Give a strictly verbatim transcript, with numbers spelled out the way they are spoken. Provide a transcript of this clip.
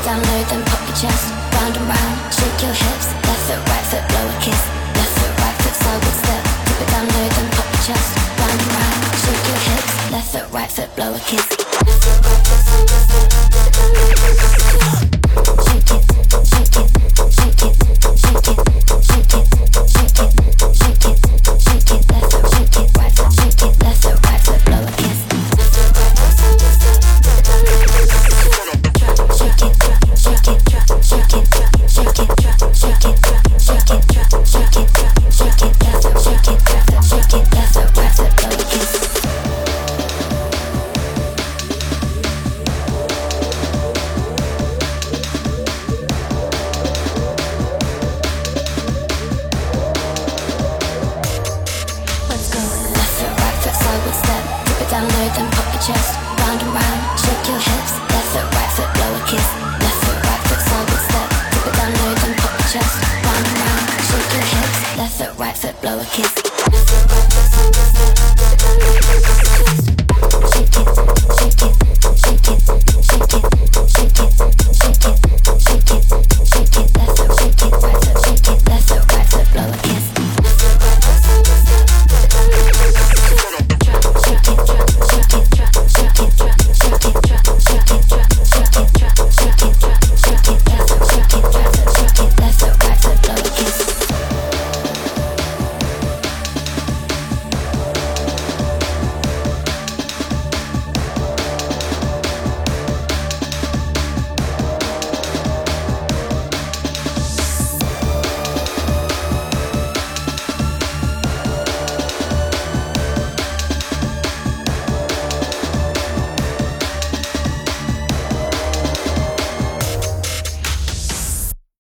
down low, then pop your chest. Round and round, shake your hips. Left foot, right foot, blow a kiss. Left foot, right foot, sideward step. Tip it down low, then pop your chest. Round and round, shake your hips. Left foot, right foot, blow a kiss.